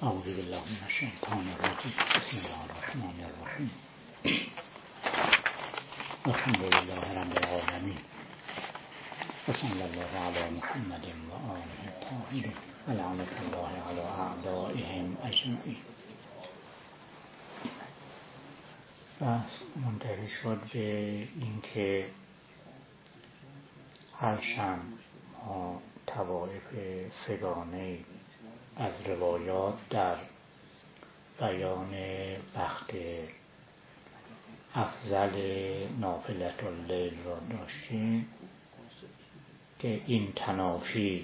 اعوذ بالله من الشیطان الرجیم. بسم الله الرحمن الرحیم. الحمد لله رب العالمین و صلی الله علی محمد و آله الطاهرین و لعنة الله علی اعدائهم اجمعین. بحث منتهی شد به اینکه هرچند ما طوایف سگانه از روایات در بیان وقت افضل نافلة اللیل را داشتیم که این تنافی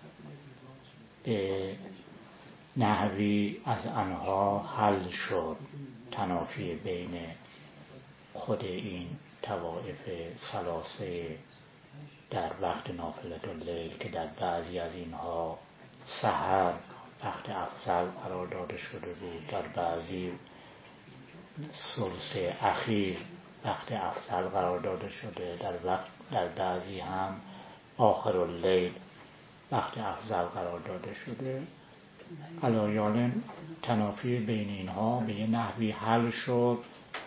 به نحوی از آنها حل شد، تنافی بین خود این طوایف ثلاثه در وقت نافلة اللیل که در بعضی از اینها سحر وقت افضل قرار داده شده بود، در بعضی ثلث اخیر وقت افضل قرار داده شده، در بعضی هم آخر اللیل وقت افضل قرار داده شده. علایال تنافی بین اینها به یه نحوی حل شد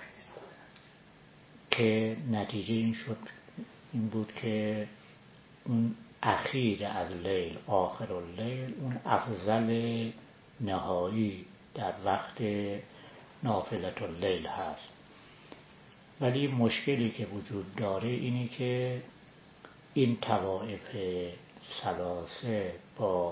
که نتیجه این بود که اون اخیر از لیل، آخر اللیل، اون افضل نهایی در وقت نافلة اللیل هست. ولی مشکلی که وجود داره اینی که این طوائف ثلاثه با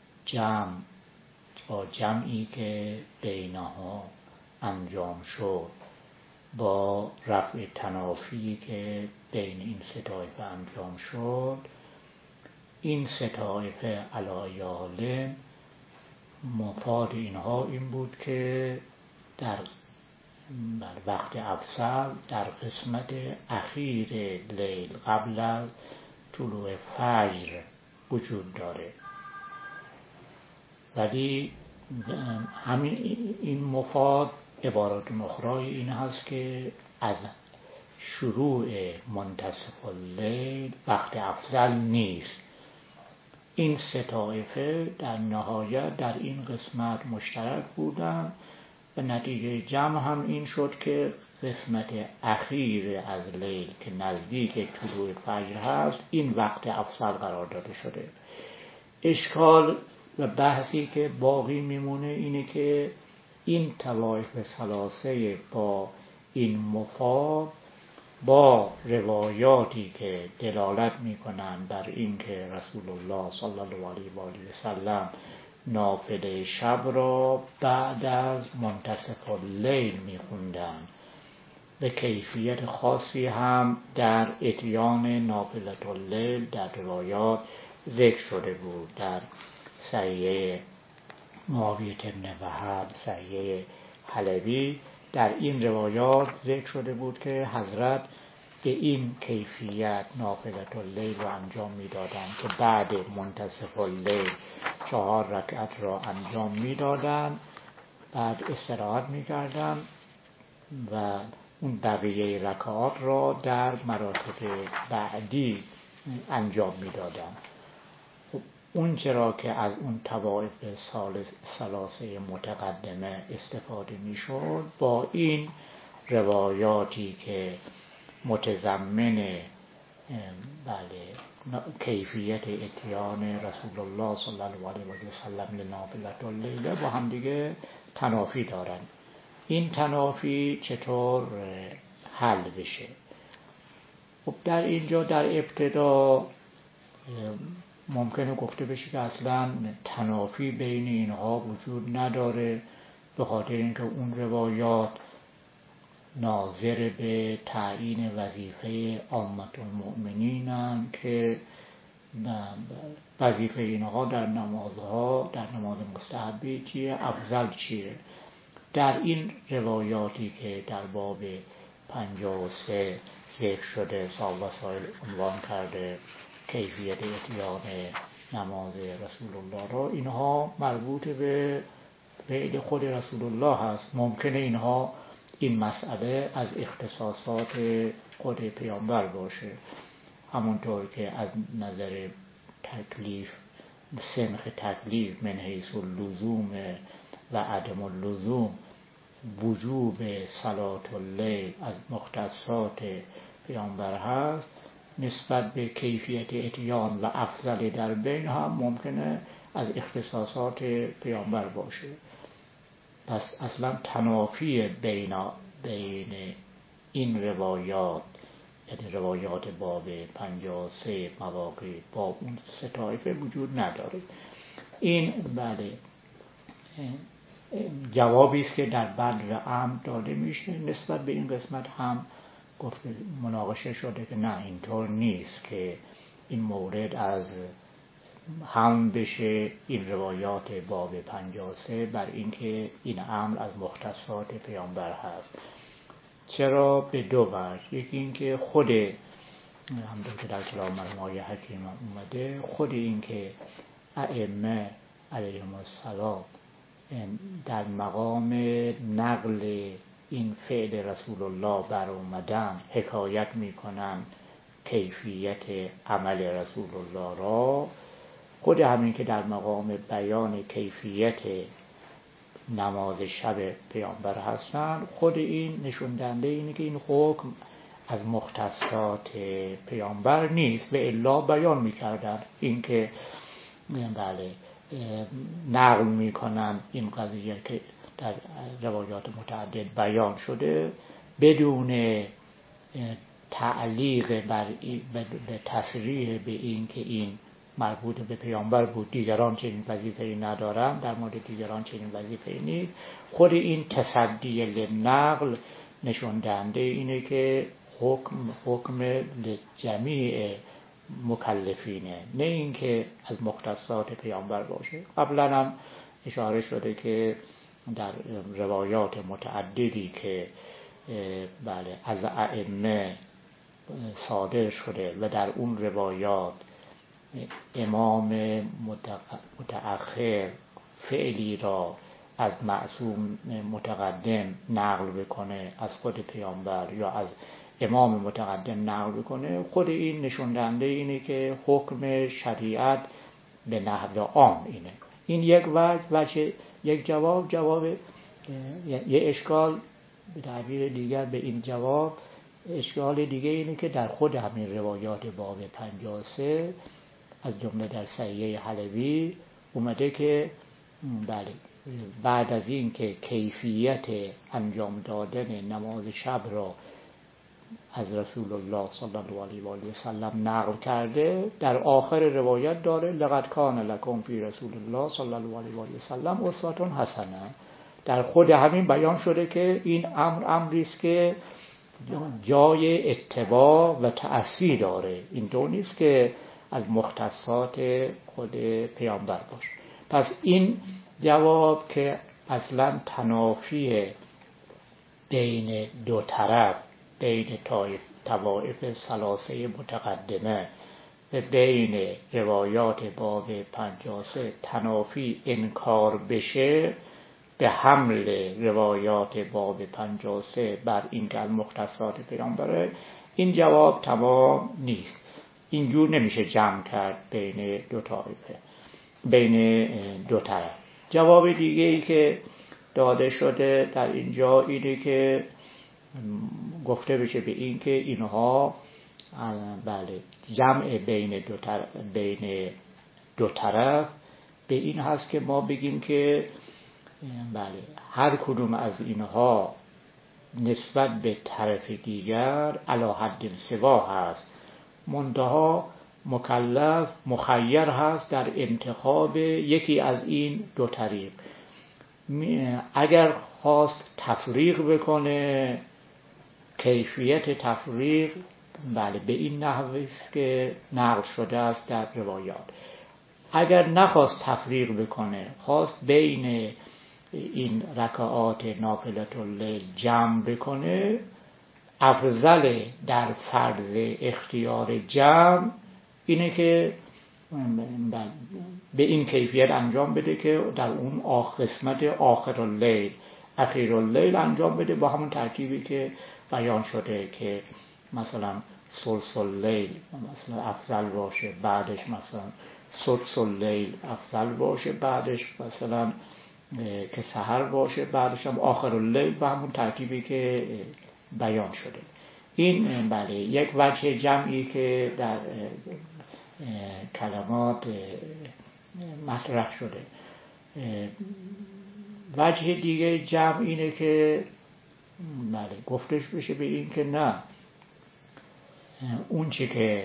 جمعی که بینها انجام شد، با رفع تنافی که بین این سه طایفه انجام شد، این سه طایفه علایال مفاد اینها این بود که در وقت افضل در قسمت اخیر لیل قبل از طلوع فجر وجود داره. ولی همین این مفاد عبارت اخرای این هست که از شروع منتصف اللیل وقت افضل نیست. این سه طایفه در نهایت در این قسمت مشترک بودند و نتیجه جمع هم این شد که قسمت اخیر از لیل که نزدیک طلوع فجر هست این وقت افضل قرار داده شده. اشکال و بحثی که باقی میمونه اینه که این طوایف ثلاثه با این مفاد با روایاتی که دلالت میکنند بر این که رسول الله صلی الله علیه و آله و سلم نافله شب را بعد از منتصف اللیل میخوندند، به کیفیت خاصی هم در اتیان نافله اللیل در روایات ذکر شده بود. در صحیح معاویه بن وهب، صحیح حلبی، در این روایات ذکر شده بود که حضرت به این کیفیت نافلة اللیل را انجام میدادند که بعد منتصف اللیل 4 رکعت را انجام میدادند، بعد استراحت میکردند و اون بقیه رکعات را در مراتب بعدی انجام میدادند. اون چرا که از اون طوائف ثلاثه متقدمه استفاده میشد، با این روایاتی که متضمن کیفیت اتیان رسول الله صلی الله علیه و سلم لنافلة اللیل با هم دیگه تنافی دارن. این تنافی چطور حل بشه؟ خب در اینجا در ابتدا ممکنه گفته بشه که اصلا تنافی بین اینها وجود نداره، به خاطر اینکه اون روایات ناظر به تعیین وظیفه عامة المؤمنینن که وظیفه اینها در نماز مستحبی چیه، افضل چیه. در این روایاتی که در باب 53 ذکر شده، صاحب وسائل عنوان کرده کیفیت اتیان نماز رسول الله را، اینها مربوط به فعل خود رسول الله هست. ممکنه اینها این مسئله از اختصاصات خود پیامبر باشه، همونطور که از نظر تکلیف سنخ تکلیف من حیث اللزوم و عدم اللزوم وجوب صلات اللیل از مختصات پیامبر هست، نسبت به کیفیت اتیان و افضل در بین هم ممکنه از اختصاصات پیامبر باشه. پس اصلا تنافی بین این روایات، یعنی روایات باب 53 مواقع با اون سه طایفه وجود نداره. این بله جوابی است که در بدر عام داده میشه. نسبت به این قسمت هم گفته مناقشه شده که نه اینطور نیست که این مورد از هم بشه این روایات باب 53 بر اینکه این امر از مختصات پیامبر هست. چرا؟ به دو وجه. یکی اینکه خود همونطور که در کلام مرحوم حکیم اومده، خود اینکه ائمه علیهم السلام در مقام نقل این فعل رسول الله بر اومدن حکایت میکنن کیفیت عمل رسول الله را، خود همین که در مقام بیان کیفیت نماز شب پیامبر هستن، خود این نشون دهنده اینه که این حکم از مختصات پیامبر نیست و الا بیان میکردن. این که بله نقل میکنن این قضیه که در روایات متعدد بیان شده بدون تعلیق به تصریح به این که این مربوط به پیامبر بود، دیگران چنین وظیفه‌ای ندارن، در مورد دیگران چنین وظیفه‌ای نیست. خود این تصدی للنقل نشون دهنده اینه که حکم لجمیع مکلفینه، نه اینکه از مختصات پیامبر باشه. قبلا هم اشاره شده که در روایات متعددی که بله از ائمه صادر شده و در اون روایات امام متأخر فعلی را از معصوم متقدم نقل بکنه از خود پیامبر یا از امام متقدم نقل بکنه، خود این نشون دهنده اینه که حکم شریعت به نحو عام اینه. این یک وجه یک جواب یه اشکال به تعبیر دیگر به این جواب. اشکال دیگه اینه که در خود همین روایات باب 53 از جمله در صحیح حلوی اومده که بله بعد از این که کیفیت انجام دادن نماز شب را از رسول الله صلی الله علیه و آله و سلم نقل کرده، در آخر روایت داره لقد کان لکم فی رسول الله صلی الله علیه و آله و سلم اسوة حسنه. در خود همین بیان شده که این امری است که جای اتباع و تأسی داره، این دو نیست که از مختصات خود پیامبر باشه. پس این جواب که اصلا تنافی بین دو طرف، بین طوائف ثلاثه متقدمه و بین روایات باب 53 تنافی انکار بشه به حمل روایات باب 53 بر این که مختصات پیامبره، این جواب تمام نیست. اینجور نمیشه جمع کرد بین دو طایفه، بین دو طرف. جواب دیگه ای که داده شده در اینجا اینه که گفته بشه به این که اینها بله جمع بین دو طرف به این هست که ما بگیم که بله هر کدوم از اینها نسبت به طرف دیگر علی حد سوا هست، منتها مکلف مخیر هست در انتخاب یکی از این دو طریق. اگر خواست تفریق بکنه، کیفیت تفریق بله به این نحوه است که نقل شده است در روایات. اگر نخواست تفریق بکنه، خواست بین این رکعات نافلة اللیل جمع بکنه، افضل در فرض اختیار جمع اینه که به این کیفیت انجام بده که در اون قسمت آخر اللیل اخیر اللیل انجام بده، با همون ترکیبی که بیان شده که مثلا ثلث اللیل مثلا افضل باشه، بعدش مثلا سدس اللیل افضل باشه، بعدش مثلا که سحر باشه، بعدش هم آخر اللیل به همون ترتیبی که بیان شده. این بله یک وجه جمعی که در کلمات مطرح شده. وجه دیگه جمع اینه که بله گفتش بشه به این که نه، اون چی که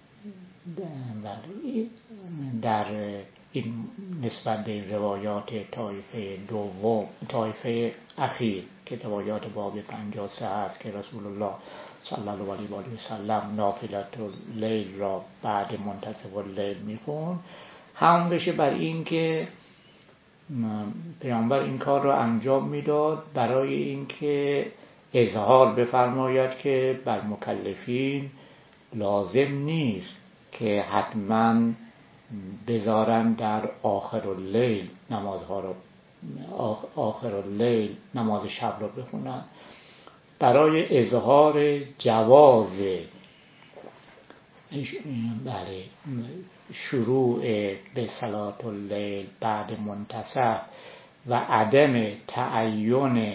در این نسبت به روایات طایفه دوم، طایفه اخیر که روایات باب 53 هست که رسول الله صلی الله علیه و آله و سلم نافلة اللیل را بعد منتصف اللیل میخون، هم بشه بر این که پیامبر این کار را انجام میداد برای اینکه اظهار بفرماید که بر مکلفین لازم نیست که حتما بذارن در آخر اللیل نمازها رو، آخر اللیل نماز شب رو بخونن، برای اظهار جواز بله شروع به صلاة اللیل بعد منتصف و عدم تعین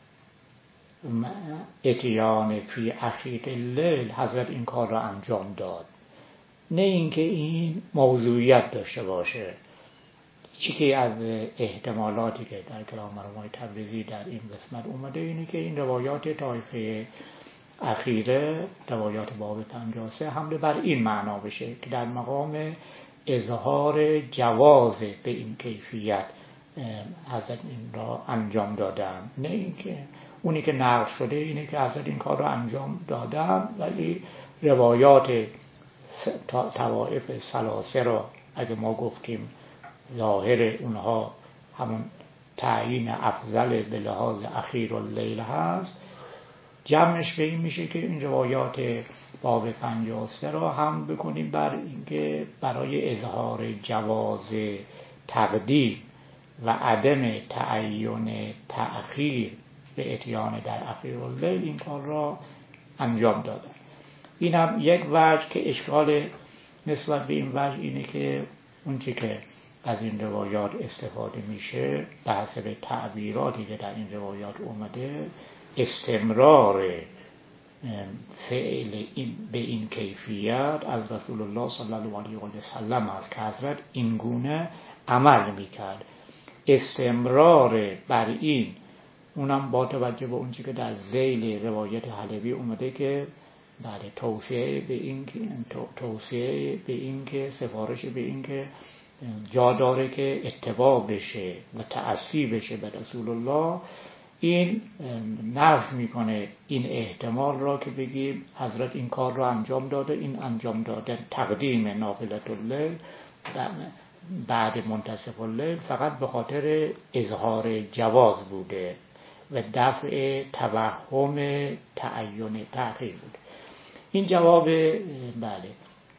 اتیان فی اخیر اللیل حضرت این کار را انجام داد. نه اینکه این موضوعیت داشته باشه. یکی از احتمالاتی که در کلام مرحوم تبریزی در این قسمت اومده اینه که این روایات طایفه اخیره، روایات باب 53 حمله بر این معنا بشه که در مقام اظهار جواز به این کیفیت حضرت این را انجام دادن. نه اینکه اونی که نقل شده اینه که حضرت این کار را انجام دادن، ولی روایات طوائف ثلاثه را اگه ما گفتیم ظاهر اونها همون تعیین افضل به لحاظ اخیر اللیل هست، جمعش به این میشه که این روایات باب 53 را هم بکنیم بر اینکه برای اظهار جواز تقدیم و عدم تعین تأخیر به اتیان در اخیر اللیل این کار را انجام دادن. این هم یک وجه که اشکال نسبت به این وجه اینه که اون چی که از این روایات استفاده میشه به حسب تعبیراتی که در این روایات اومده، استمرار فعل به این کیفیت از رسول الله صلی الله علیه و سلم است که حضرت این گونه عمل میکرد. استمرار بر این، اونم با توجه به اون چی که در ذیل روایت حلبی اومده که بله توصیه به این که سفارش به این که جا داره که اتباع بشه و تأسی بشه به رسول الله، این نفی میکنه این احتمال را که بگیم حضرت این کار را انجام داده، این انجام داده تقدیم نافلة اللیل بعد منتصف اللیل فقط به خاطر اظهار جواز بوده و دفع توهم تعین تأخیر بوده. این جواب بله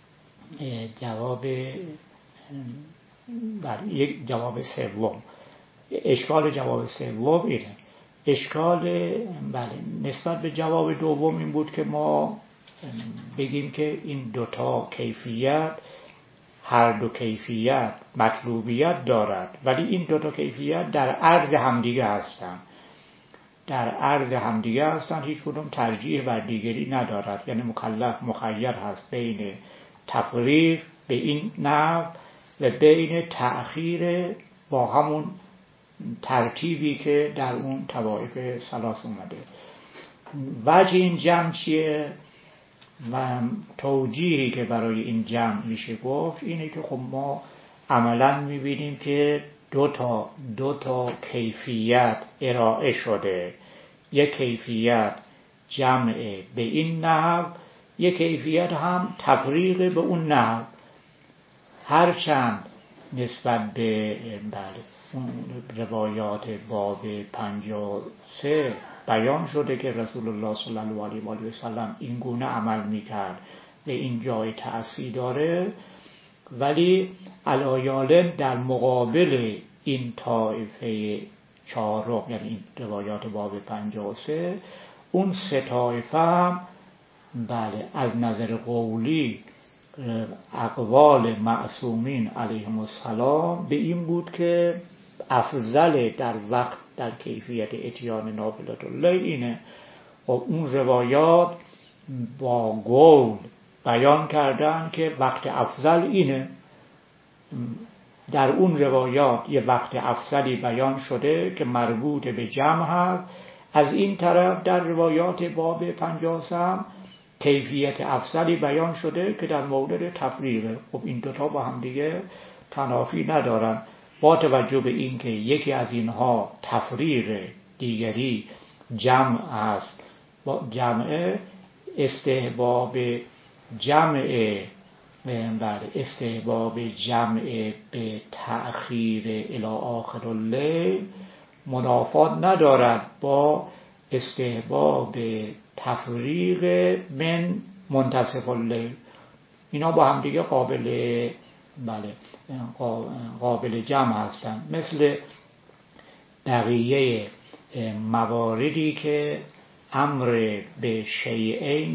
یک جواب سوم. اشکال جواب سوم اینه. اشکال بله نسبت به جواب دوم این بود که ما بگیم که این دوتا کیفیت، هر دو کیفیت مطلوبیت دارد، ولی این دوتا کیفیت در عرض همدیگه هستند. در عرض همدیگه هستند، هیچ کدوم ترجیح بر دیگری ندارد. یعنی مکلف مخیر هست بین تفریق به این نحو و بین تأخیر با همون ترتیبی که در اون طوائف ثلاث اومده. وجه این جمع چیه و توجیهی که برای این جمع میشه گفت اینه که خب ما عملا میبینیم که دو تا کیفیت ارائه شده. یک کیفیت جمع به این نحو، یک کیفیت هم تفریق به اون نحو. هرچند نسبت به اون روایات باب 53 بیان شده که رسول الله صلی الله علیه و آله و سلم این گونه عمل میکرد و این جای تأثیر داره، ولی علایالم در مقابل این طایفه چهارم، یعنی این روایات باب 53، اون سه طایفه هم بله از نظر قولی اقوال معصومین علیهم السلام به این بود که افضل در وقت در کیفیت اتیان نافلة اللیل اینه. خب اون روایات با قول بیان کردن که وقت افضل اینه. در اون روایات یه وقت افضلی بیان شده که مربوط به جمع هست. از این طرف در روایات باب 53 کیفیت افضلی بیان شده که در مورد تفریقه. خب این دوتا با هم دیگه تنافی ندارن، با توجه به این که یکی از اینها تفریق، دیگری جمع است. با جمع استحباب جمع به تأخیر الی آخر اللیل منافات ندارد با استحباب تفریق من منتصف اللیل. اینا با هم دیگه قابل جمع هستند. مثل بقیه مواردی که امر به شیئین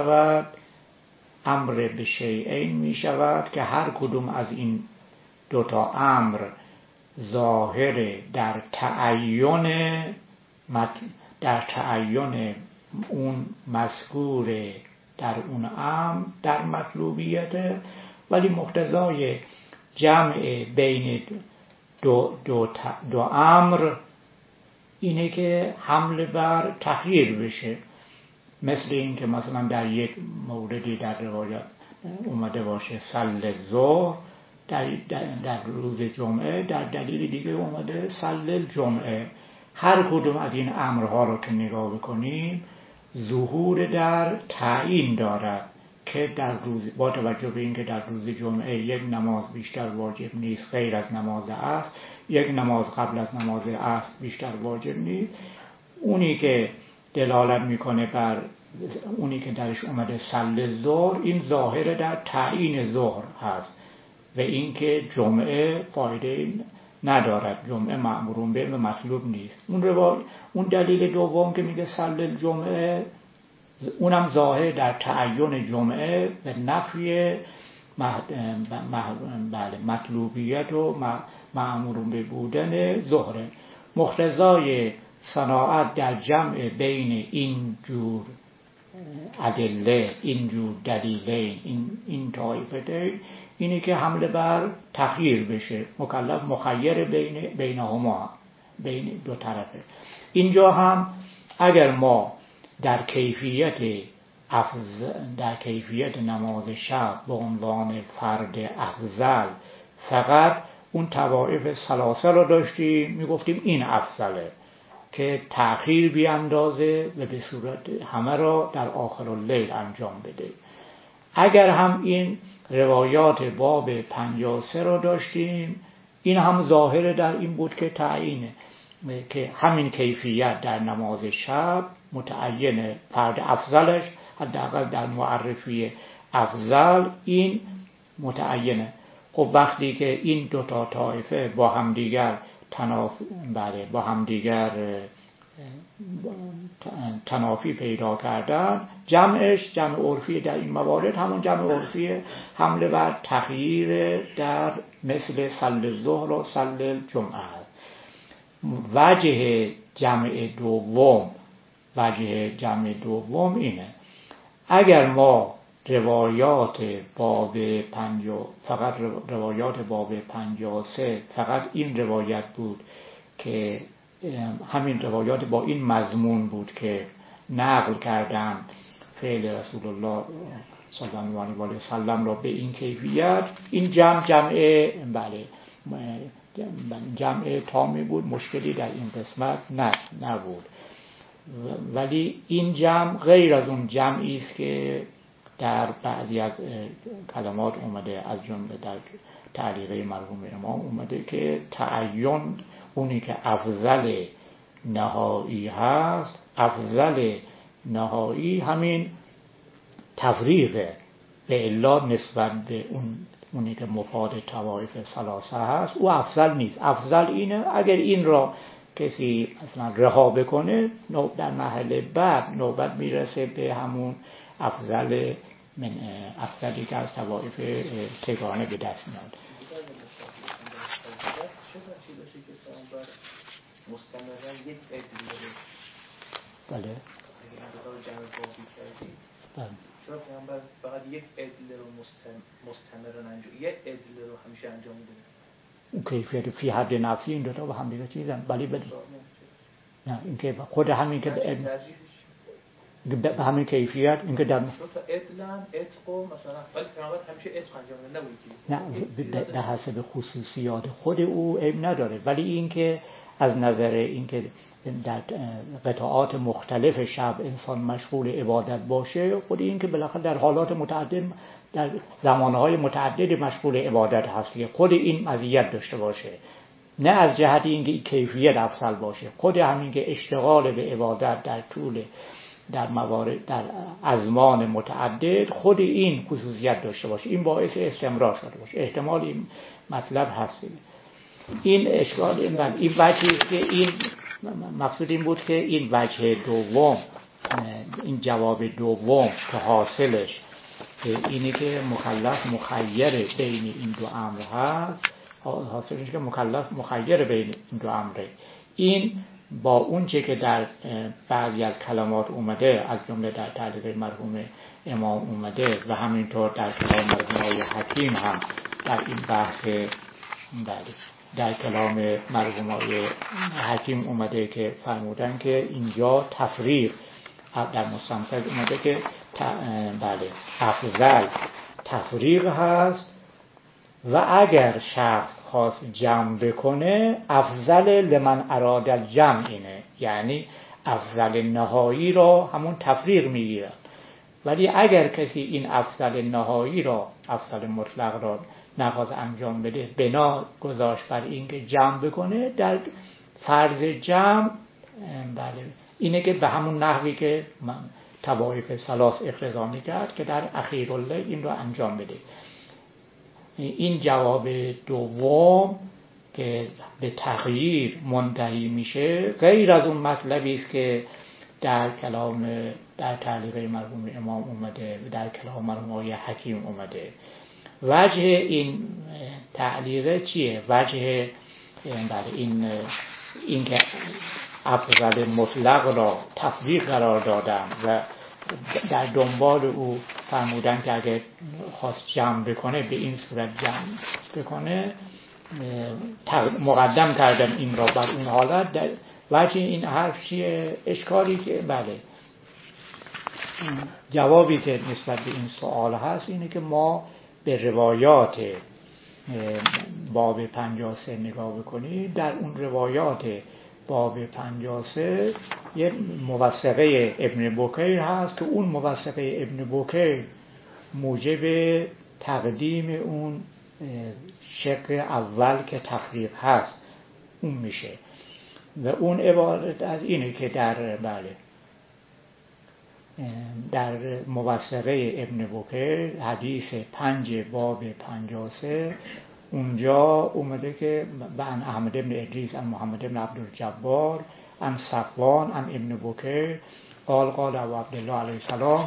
می شود که هر کدوم از این دوتا امر ظاهر در تعین اون مذکور در اون امر در مطلوبیت، ولی مقتضای جمع بین دو امر اینه که حمل بر تخییر بشه. مثل این که مثلا در یک موردی در روایت اومده باشه صلی الظهر در روز جمعه، در دلیل دیگه اومده صلی الجمعه. هر کدوم از این امرها رو که نگاه بکنیم ظهور در تعیین دارد که در روز، با توجه به این که در روز جمعه یک نماز بیشتر واجب نیست غیر از نماز عصر، یک نماز قبل از نماز عصر بیشتر واجب نیست. اونی که دلالت میکنه بر اونی که درش اومده صلی الظهر، این ظاهر در تعیین ظهر هست و این که جمعه فایده ندارد، جمعه مأمورون به مطلوب نیست. اون دلیل دوم که میگه صلی الجمعه، اونم ظاهر در تعین جمعه و نفی مطلوبیت و مأمورون به بودن ظهر. مقتضای صناعت در جمع بین این جور ادله، این جور دلیلین، این طایفتین، اینه که حمله بر تخییر بشه، مکلف مخیر بینهما، بین دو طرفه. اینجا هم اگر ما در کیفیت نماز شب به عنوان فرد افضل فقط اون طوائف ثلاثه رو داشتیم، میگفتیم این افضله که تأخیر بیاندازه و به صورت همه را در آخر اللیل انجام بده. اگر هم این روایات باب 53 رو داشتیم، این هم ظاهر در این بود که تعیینه که همین کیفیت در نماز شب متعین فرد افضلش، حداقل در معرفی افضل این متعینه. خب وقتی که این دوتا طایفه با همدیگر تنافی پیدا کردن، جمعش جمع عرفی در این موارد همون جمع عرفی حمله بر تغییر در مثل صلی الظهر و صلی الجمعه است. وجه جمع دوم اینه: اگر ما فقط روایات باب 53 فقط این روایت بود که همین روایات با این مضمون بود که نقل کردن فعل رسول الله صلی الله علیه و سلم را به این کیفیت، این جمع تامی بود، مشکلی در این قسمت نبود. ولی این جمع غیر از اون جمعی است که در بعضی از کلمات اومده، از جمله در تعلیقه مرحوم امام اومده که تعین اونی که افضل نهایی هست، افضل نهایی همین تفریقه، به الا نسبت به اونی که مفاد طوائف ثلاثه هست او افضل نیست. افضل اینه اگر این را کسی اصلا رها بکنه در محل بعد نوبت میرسه به همون افضلی که از طوائف سگانه به دست میاد. چرا چی باشه که پیامبر مستمرا یک عدل داره؟ بله. اگه این دوتا رو جمع بابی کردی بله. چرا پیامبر فقط یک عدل رو مستمرا انجام، یک عدل رو همیشه انجام میده؟ اون کیفیت فی حد نفسی این دوتا با هم دیگه چیزن. ولی نه اینکه خود همین که به همین کیفیت اینکه در دو تا عدلن عتق و مثلا ولی پیامبر همیشه عتق انجام میده نه به حسب خصوصیات خود او عیب نداره. ولی اینکه از نظر اینکه در قطعات مختلف شب انسان مشغول عبادت باشه، خود این که بالاخره در حالات متعدد در زمانهای متعدد مشغول عبادت هست که خود این مزیت داشته باشه، نه از جهت اینکه کیفیت افضل باشه. خود همین که اشتغال به عبادت در طول در موارد در ازمان متعدد خود این خصوصیت داشته باشه، این باعث استمرار شده باشه. احتمال این مطلب هست. این اشکال این وجهی که این مقصود این بود که این وجه دوم، این جواب دوم که حاصلش اینه که مکلف مخیر بین این دو امر هست، حاصلش که مکلف مخیر بین این دو امره. این با اون چه که در بعضی از کلمات اومده، از جمله در تعلیق مرحوم امام اومده و همینطور در کلام مرحوم آقای حکیم هم در این بحث در کلام مرحوم آقای حکیم اومده که فرمودن که اینجا تفریق در مستنفذ اومده که افضل تفریق هست و اگر شخص خواست جمع بکنه افضل لمن اراد الجمع اینه، یعنی افضل نهایی را همون تفریق میگیرن. ولی اگر کسی این افضل نهایی را، افضل مطلق را نخواست انجام بده، بنا گذاشت بر این که جمع بکنه، در فرض جمع اینه که به همون نحوی که طوایف ثلاث اقتضا میکرد که در اخیراللیل این رو انجام بده. این جواب دوم که به تغییر منتهی میشه غیر از اون مطلبی است که در کلام در تعلیق مرحوم امام اومده و در کلام مرحوم آقای حکیم اومده. وجه این تعلیق چیه؟ وجه این که افضل مطلق را تفریق قرار دادن و در دنبال او فرمودن که اگر خواست جمع بکنه به این صورت جمع بکنه، مقدم کردن این را بر اون حالت. در وجه این حرف چیه؟ اشکالی که جوابی که نسبت به این سوال هست اینه که ما به روایات باب 53 نگاه بکنید. در اون روایات باب 53 یه موثقه ابن بکیر هست که اون موثقه ابن بکیر موجب تقدیم اون شق اول که تفریق هست اون میشه و اون عبارت از اینه که در موثقه ابن بکیر حدیث 5 باب 53 اونجا اومده که عن احمد بن ادریس عن محمد بن عبدالجبار عن صفوان عن ابن بکیر قال ابو عبدالله علیه السلام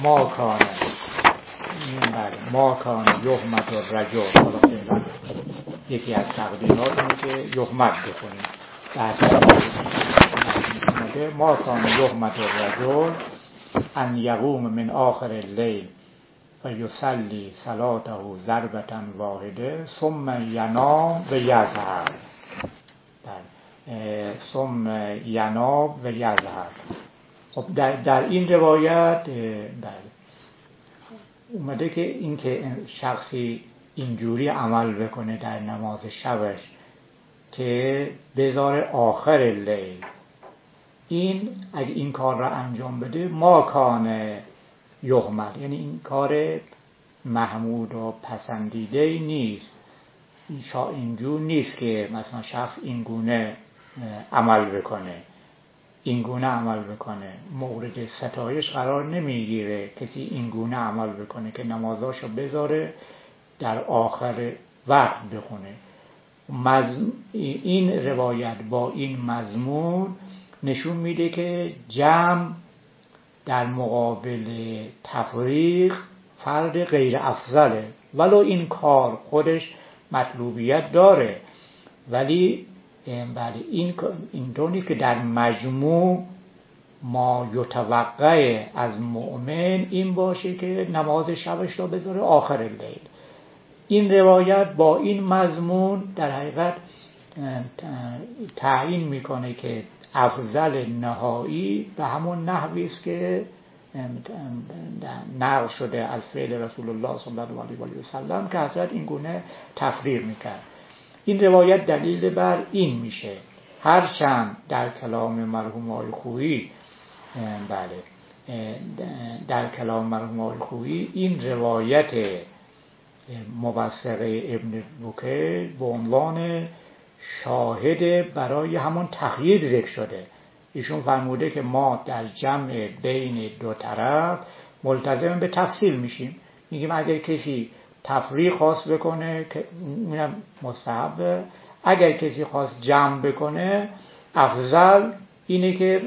ما کان یحمد الرجل. یکی از تقدیمات اینه که یحمد بکنیم. ما کان یحمد الرجل ان یقوم من آخر اللیل و یصلی صلاته ضربة واحده ثم ینام و یظهر. خب در این روایت اومده که این که شخصی اینجوری عمل بکنه در نماز شبش که بذاره آخر لیل، این اگه این کار را انجام بده ما کان یحمد، یعنی این کار محمود و پسندیده نیست. اینجور نیست که مثلا شخص این گونه عمل بکنه مورد ستایش قرار نمیگیره. کسی این گونه عمل بکنه که نمازاشو بذاره در آخر وقت بخونه. این روایت با این مضمون نشون میده که جمع در مقابل تفریق فرد غیر افضله، ولو این کار خودش مطلوبیت داره، ولی بله این طوری که در مجموع ما یتوقع از مؤمن این باشه که نماز شبش رو بذاره آخر لیل. این روایت با این مضمون در حقیقت تعیین میکنه که افضل نهایی به همون نحوی است که نقل شده از فعل رسول الله صلی الله علیه و سلم که حضرت این گونه تفریق میکرد. این روایت دلیل بر این میشه، هرچند در کلام مرحوم آقای خویی در کلام مرحوم آقای خویی این روایت موثقه ابن بکیر به عنوان شاهد برای همون تقیید ذکر شده. ایشون فرموده که ما در جمع بین دو طرف ملتزم به تفصیل میشیم، میگیم اگر کسی تفریق خواست بکنه که اینم مستحبه، اگر کسی خواست جمع بکنه افضل اینه که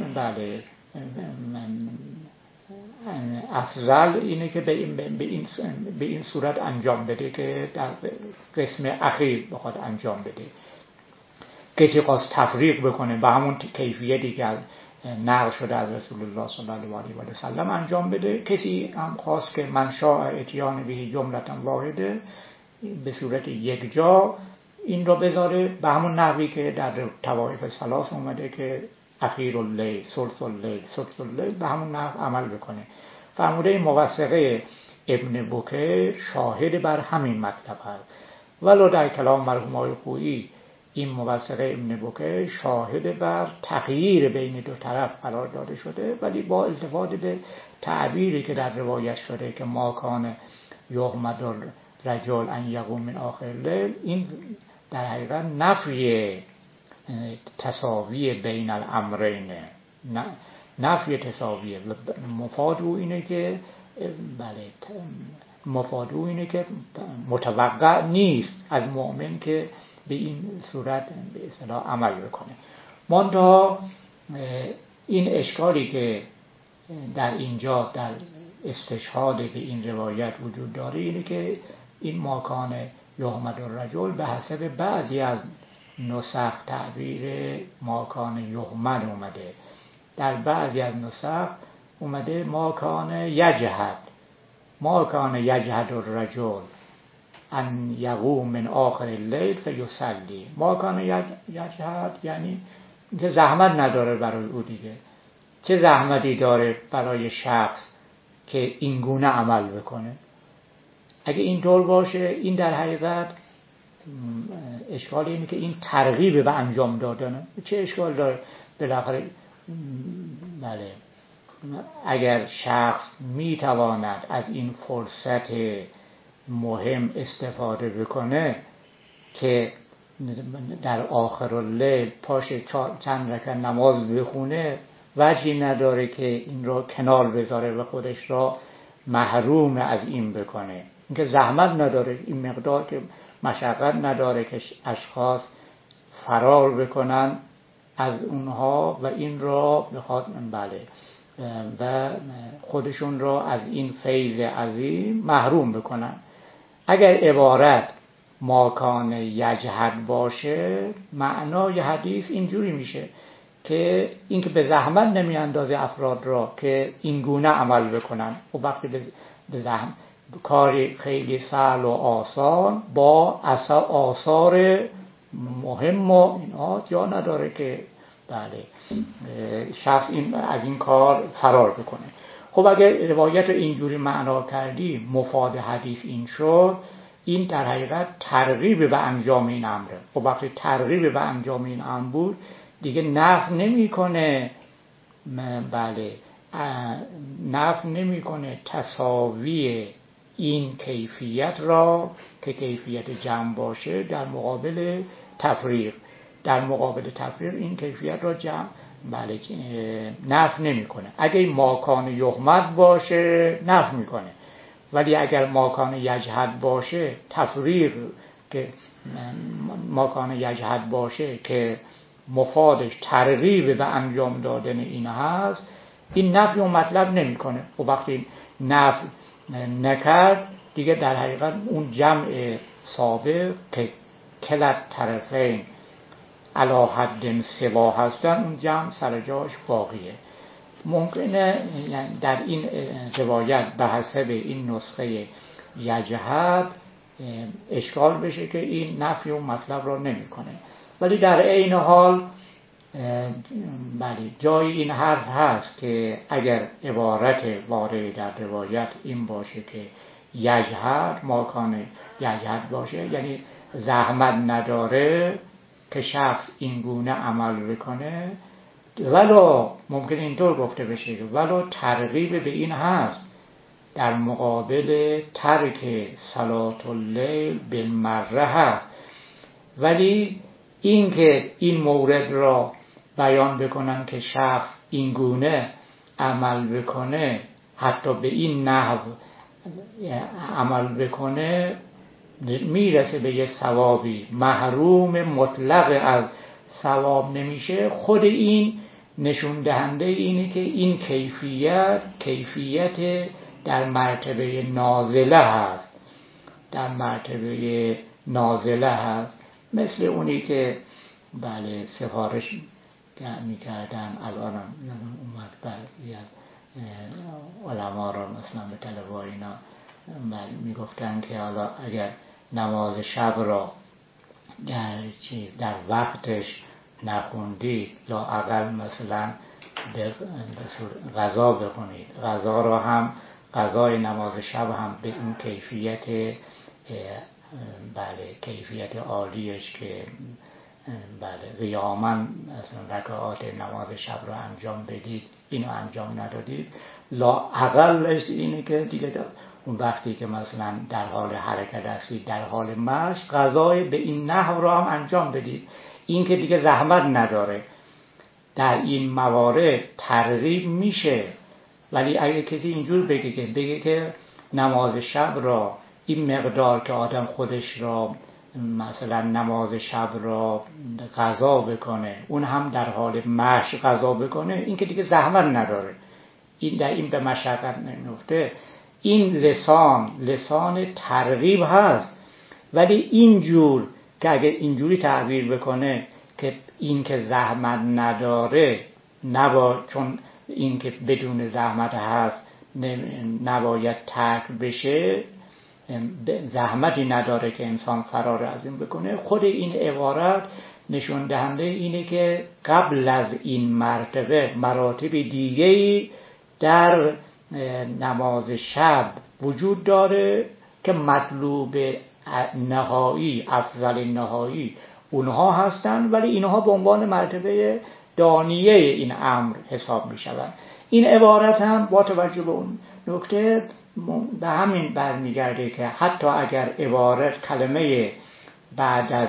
افضل اینه که به این صورت انجام بده که در قسم اخیر بخواد انجام بده. کسی خواست تفریق بکنه به همون کیفیتی که نقل شده از رسول الله صلی الله علیه و سلم انجام بده. کسی هم خواست که من شاء اتیان به جملتا واحده به صورت یک جا این رو بذاره به همون نحوی که در طوائف ثلاث اومده که اخیر اللیل، ثلث اللیل، سدس اللیل به همون نحو عمل بکنه. فرموده موثقه ابن بکیر شاهد بر همین مطلب هست، ولو در کلام مرحوم آقای خویی این موثقه ابن بکیر شاهد بر تغییر بین دو طرف قرار داده شده، ولی با استفاده به تعبیری که در روایت شده که ما کان یحمد الرجل ان یقوم من آخر اللیل، این در حقیقت نفی تساوی بین الامرین، نفی تساویه. مفادو اینه که متوقع نیست از مؤمن که به این صورت به اصطلاح عمل بکنه. منتها این اشکالی که در اینجا در استشهاد به این روایت وجود داره اینه که این ماکان یحمد الرجل به حسب بعضی از نسخ تعبیر ماکان یحمد اومده، در بعضی از نسخ اومده ماکان یجهد الرجل ان یقوم من آخر اللیل فیصلی. ماکان یجهد یعنی که زحمت نداره برای او دیگه. چه زحمتی داره برای شخص که این گونه عمل بکنه؟ اگه اینطور باشه این در حقیقت اشکال اینه که این ترغیب به انجام دادنه. چه اشکال داره؟ بالاخره اگر شخص میتواند از این فرصت مهم استفاده بکنه که در آخر اللیل پاشه چند رکعت نماز بخونه، وجهی نداره که این رو کنار بذاره و خودش را محروم از این بکنه. اینکه زحمت نداره، این مقدار که مشقت نداره که اشخاص فرار بکنن از اونها و این را بخواد و خودشون را از این فیض عظیم محروم بکنن. اگر عبارت ماکان یجهد باشه، معنای حدیث اینجوری میشه که اینکه به زحمت نمی اندازه افراد را که این گونه عمل بکنن. و وقتی به زحمت کاری خیلی سهل و آسان با آثار مهم و اینا جا نداره که شخص از این کار فرار بکنه. خب اگر روایت رو اینجوری معنا کردی، مفاد حدیث این شد، این در حقیقت ترغیب به انجام این امره. خب وقتی ترغیب به انجام این امر بود دیگه نفی نمیکنه تساوی این کیفیت را که کیفیت جمع باشه در مقابل تفریق. در مقابل تفریق این کیفیت را جمع نفی نمیکنه. اگه ماکان یحمد باشه نفی میکنه، ولی اگر ماکان یجهد باشه تفریق که ماکان یجهد باشه که مفادش ترغیب به انجام دادن این هست، این نفی و مطلب نمیکنه. و وقتی نفی نکرد دیگه در حقیقت اون جمع سابق که کلت طرفین علی حد سوا هستن، اون جمع سر جاش باقیه. ممکنه در این روایت به حسب این نسخه یجهد اشکال بشه که این نفی و مطلب را نمیکنه، ولی در عین حال بله جای این حرف هست که اگر عبارت وارد در روایت این باشه که یجهد ماکان یجهد باشه، یعنی زحمت نداره که شخص این گونه عمل بکنه، ولو ممکن اینطور گفته بشه ولو ترغیب به این هست در مقابل ترک صلاة اللیل بالمره هست، ولی این که این مورد را بیان بکنن که شخص این گونه عمل بکنه، حتی به این نحو عمل بکنه میرسه به یه ثوابی، محروم مطلق از ثواب نمیشه، خود این نشون دهنده اینه که این کیفیت در مرتبه نازله هست، در مرتبه نازله هست، مثل اونی که بله سفارش میکردن، الان اومد بعضی از علما را مثلا به طلبه اینا میگفتن که حالا اگر نماز شب را در وقتش نخوندید، لااقل مثلا غذا بخونید، غذا را هم غذای نماز شب هم به این کیفیت بله کیفیت عالیش که بله قیاما مثلا رکعات نماز شب را انجام بدید، اینو انجام ندادید، لااقلش اینه که دیگه اون وقتی که مثلا در حال حرکت هستید، در حال مشی، غذای به این نحو را هم انجام بدید. این که دیگه زحمت نداره. در این موارد ترغیب میشه، ولی اگه کسی اینجور بگه که نماز شب را این مقدار که آدم خودش را مثلا نماز شب را قضا بکنه، اون هم در حال مشی قضا بکنه، این که دیگه زحمت نداره، این در این به مشقت نمیفته. این لسان ترغیب هست، ولی اینجور که اگه اینجوری تعبیر بکنه که این که زحمت نداره چون این که بدون زحمت هست نباید ترک بشه، زحمتی نداره که انسان فرار از این بکنه، خود این عبارت نشون دهنده اینه که قبل از این مرتبه مراتب دیگه‌ای در نماز شب وجود داره که مطلوب نهایی، افضل نهایی اونها هستن، ولی اینها به عنوان مرتبه دانیه این امر حساب می شوند. این عبارت هم با توجه به اون نکته به همین برمیگرده که حتی اگر عبارت کلمه بعد از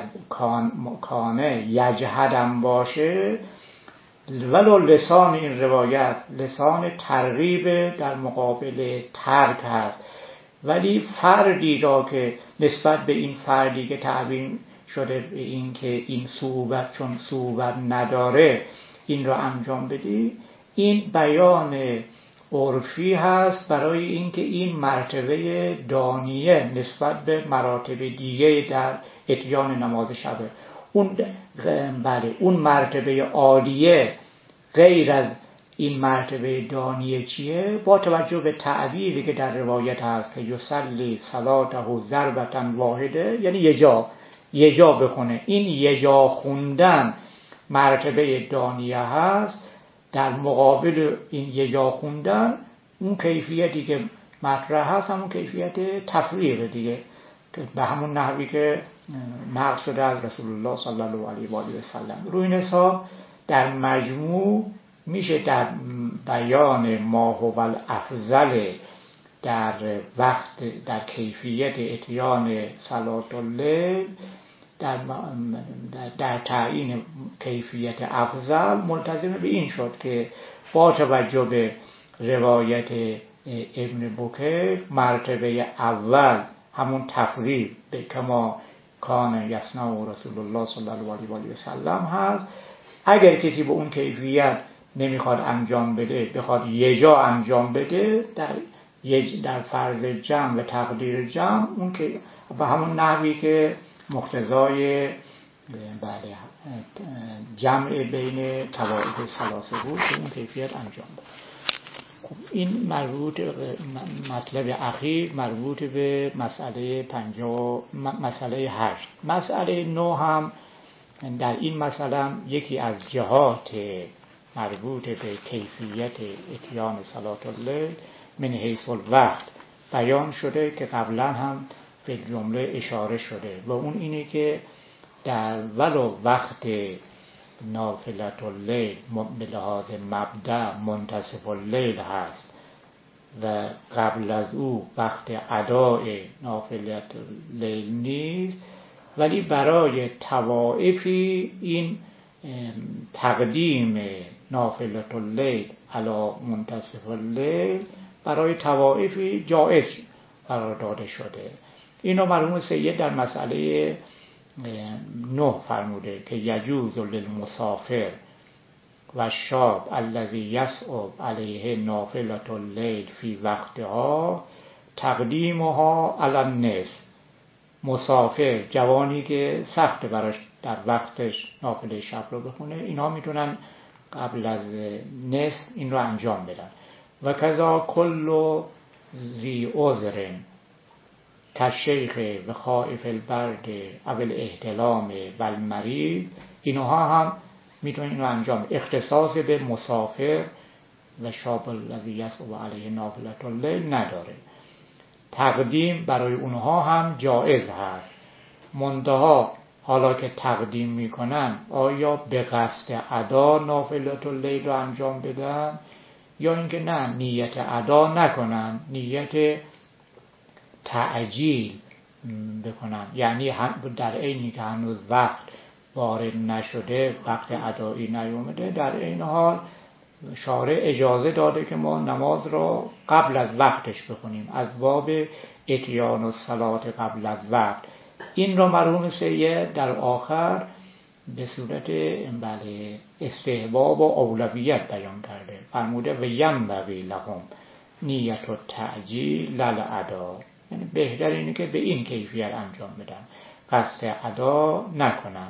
کانه یجهدم باشه، ولو لسان این روایت لسان ترغیب در مقابل ترک هست، ولی فردی را که نسبت به این فردی که تعبیر شده به این که این صعوبت چون صعوبت نداره این را انجام بدی، این بیان عرفی هست برای اینکه این مرتبه دانیه نسبت به مراتب دیگه در اتیان نماز شبه. اون مرتبه عالیه غیر از این مرتبه دانیه چیه؟ با توجه به تعبیری که در روایت هست که یصلی صلاته ضربة واحده، یعنی یه جا بخونه. این یه جا خوندن مرتبه دانیه هست، در مقابل این یه جا خوندن اون کیفیتی که مطرح هست همون کیفیت تفریق دیگه، که به همون نحوی که نقل شده از رسول الله صلی الله علیه و آله و سلم. روی این حساب در مجموع میشه در بیان ما هو الافضل در وقت در کیفیت اتیان صلاة اللیل در تعیین کیفیت افضل ملتزم به این شد که با توجه به روایت ابن بکیر مرتبه اول همون تفریق به کما کان یصنع رسول الله صلی الله علیه و آله و سلم هست. اگر کسی به اون کیفیت نمیخواد انجام بده، بخواد یه جا انجام بده در فرض جمع و تقدیر جمع، اون که به همون نحوی که مقتضای بله جمع بین طوائف ثلاثه بود که این کیفیت انجام داد. خب این مطلب اخیر مربوط به مسئله 8. مسئله 9 هم در این مسئله یکی از جهات مربوط به کیفیت اتیان صلاة اللیل من حیث الوقت بیان شده که قبلا هم به جمله اشاره شده و اون اینه که در ولو وقت نافلة اللیل به لحاظ مبدأ منتصف اللیل هست و قبل از او وقت اداء نافلة اللیل نیست، ولی برای طوائفی این تقدیم نافلة اللیل علی منتصف اللیل برای طوائفی جائز قرار داده شده. اینو مرحوم سید در مسئله 9 فرموده که یجوز للمسافر و شاب الذی یصعب علیه نافلة اللیل فی وقتها تقدیمها علی النصف. مسافر، جوانی که سخت براش در وقتش نافله شب رو بخونه، اینا میتونن قبل از نصف این رو انجام بدن. و کذا کل ذی عذر کالشیخ و خائف البرد او الاحتلام و المریض، اینها هم میتونن این رو انجام. اختصاص به مسافر و شاب الذی یصعب علیه نافلة اللیل نداره. تقدیم برای اونها هم جایز هست. منتها حالا که تقدیم میکنن آیا به قصد ادا نافلة اللیل رو انجام بدن یا اینکه نه نیت ادا نکنن، نیت تعجیل بکنن، یعنی در عینی که هنوز وقت وارد نشده، وقت ادایی نیومده، در این حال شارع اجازه داده که ما نماز را قبل از وقتش بخونیم، از باب اتیان الصلاة قبل از وقت. این را مرحوم سید در آخر به صورت استحباب و اولویت بیان کرده. فرموده و ینبغی لهم نیت التعجیل للادا، یعنی بهتر اینه که به این کیفیت انجام بدن، قصد ادا نکنن.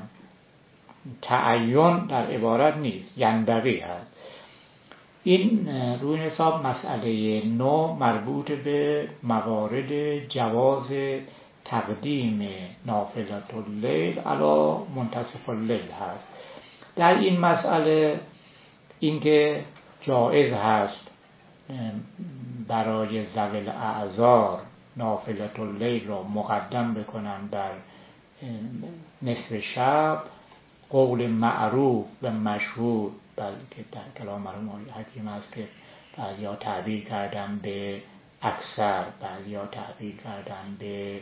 تعین در عبارت نیست، ینبغی هست. این روی حساب مسئله 9 مربوط به موارد جواز تقدیم نافلة اللیل علی منتصف اللیل هست. در این مسئله اینکه جایز هست برای ذوی الاعذار نافلة اللیل را مقدم بکنن در نصف شب، قول معروف و مشهور بلکه در کلام مرحوم حکیم است که بعضیا تعبیر کردن به اکثر، بعضیا تعبیر کردن به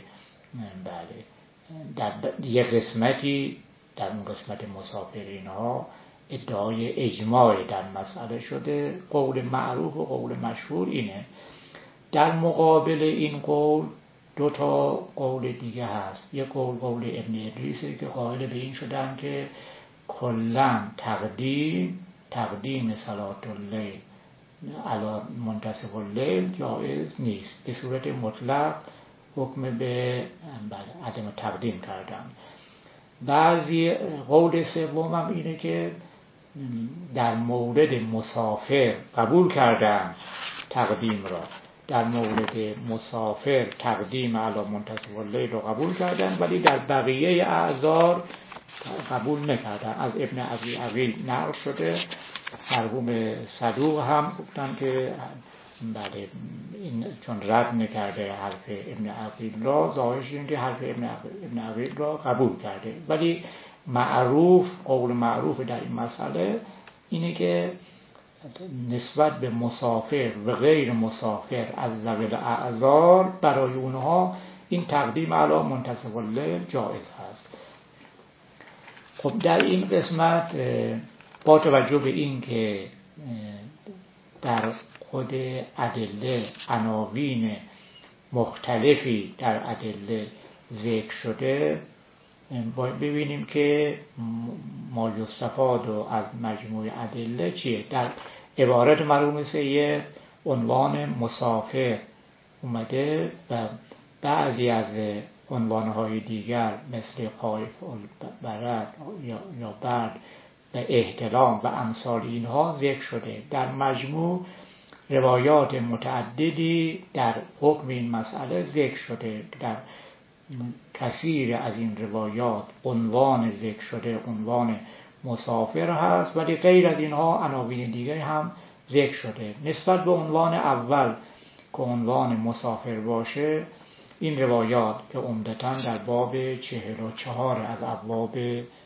در یک قسمتی، در اون قسمت مسافرین ها ادعای اجماع در مسئله شده. قول معروف و قول مشهور اینه. در مقابل این قول 2 قول دیگه هست. یک قول ابن ادریسه که قائل به این شدن که کلاً تقدیم صلاة اللیل علی منتصف اللیل جایز نیست، به صورت مطلق حکم به عدم تقدیم کردن. بعضی قول سوم هم اینه که در مورد مسافر قبول کردن تقدیم را، در مورد مسافر تقدیم علی منتصف اللیل را قبول کردن، ولی در بقیه اعذار قبول نکردن. از ابن ابی عقیل نقل شده، مرحوم صدوق هم گفتن که بله این چون رد نکرده حرف ابن عقیل را، ظاهرش این که حرف ابن عقیل را قبول کرده. ولی معروف، قول معروف در این مسئله اینه که نسبت به مسافر و غیر مسافر از ذوی الاعذار برای اونها این تقدیم علی منتصف اللیل جایز هست. خب در این قسمت با توجه به این که در خود ادله عناوین مختلفی در ادله ذکر شده، باید ببینیم که ما یستفاد از مجموع ادله چیه. در عبارت مرحوم سید عنوان مسافر اومده و بعضی از عنوانهای دیگر مثل قایف البرد یا برد و احتلام و امثال اینها ذکر شده. در مجموع روایات متعددی در حکم این مسئله ذکر شده. در کثیر از این روایات عنوان ذکر شده عنوان مسافر هست، ولی غیر از اینها عناوین دیگری هم ذکر شده. نسبت به عنوان اول که عنوان مسافر باشه، این روایات که عمدتاً در باب 44 از ابواب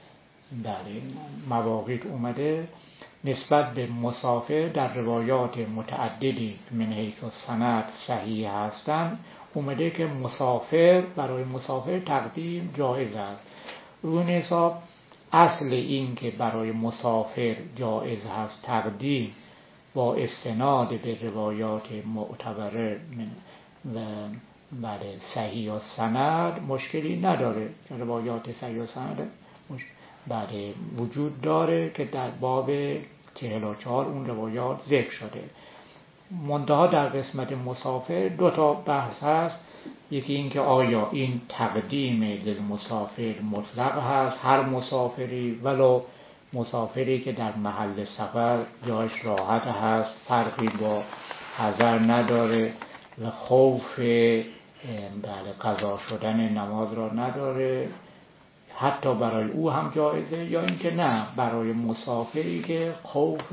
مواقیت اومده، نسبت به مسافر در روایات متعددی من حیث السند صحیح هستند اومده که مسافر برای مسافر تقدیم جایز است. روی این حساب اصل این که برای مسافر جایز هست تقدیم با استناد به روایات معتبره و صحیح و سند مشکلی نداره. روایات صحیح و سند وجود داره که در باب 44 اون روایات ذکر شده. منتها در قسمت مسافر 2 بحث هست. یکی این که آیا این تقدیم للمسافر مطلق هست، هر مسافری ولو مسافری که در محل سفر جایش راحت هست، فرقی با حضر نداره و خوف قضا شدن نماز را نداره، حتی برای او هم جایزه، یا اینکه نه برای مسافری که خوف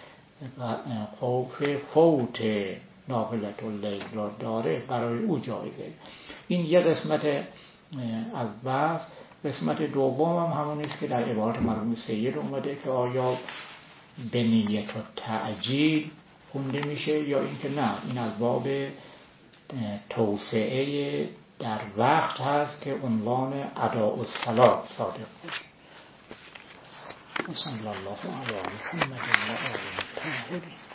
فوت نافلة اللیل را داره برای او جایزه. این یه قسمت از بحث. قسمت دوم هم همون است که در عبارت مرحوم سید اومده که آیا به نیت و تعجیل خونده میشه یا اینکه نه، این از باب توسعه در وقت هست که عنوان اداء الصلاة صادق باشه. صلی الله علی محمد و آله الطاهرین.